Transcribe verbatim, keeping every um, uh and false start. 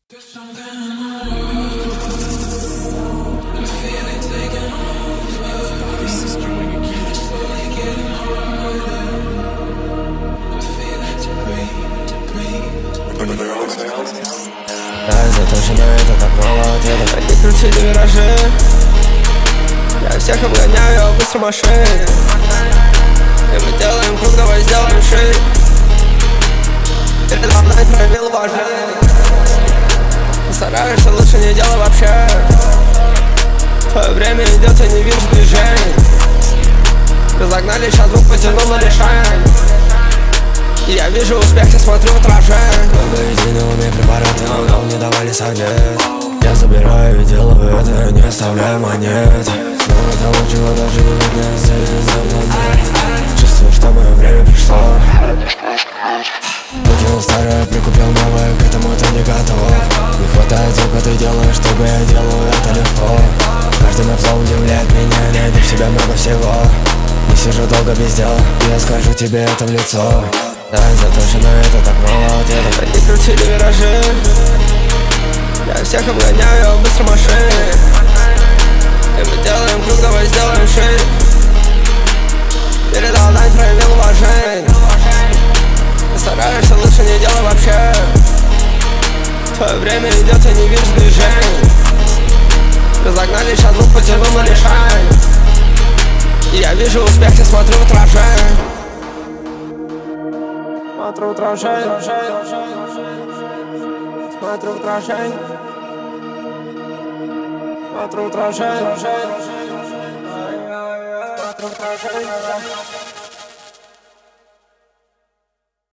Ай, заточено это так мало ответов. Они крутили виражи, я всех обгоняю быстро машин. И мы делаем круг, давай сделаем шире. Передо мной проявил уважение. Стараешься, лучше не делай вообще. Твое время идет, я не вижу движений. Разогнали, сейчас звук потянул на решение. И я вижу успех, я смотрю в отражение. Мы едиными препаратами, но не давали совет. Я забираю и делаю это, не оставляю монет. Но того, чего даже не видно, за чувствую, что мое время пришло. Выкинул старое, прикупил новое, к этому ты не готов. Не хватает звука, ты делаешь, чтобы я делаю это легко. Каждый мой флоу удивляет меня, найду в себя много всего. Не сижу долго без дел, я скажу тебе это в лицо. Да, заточено это так мало ответов. Они крутили виражи, я всех обгоняю быстро машин. И мы делаем круг, давай сделаем шире. Передал дань, проявил уважение. Ты стараешься, лучше не делай вообще. Твое время идет, я не вижу движений. Разогнали, сейчас звук потянул на решение. И я вижу успех, я смотрю в отражение. Смотрю в отражение. Смотрю в отражение. Смотрю в отражение. Смотрю в отражение.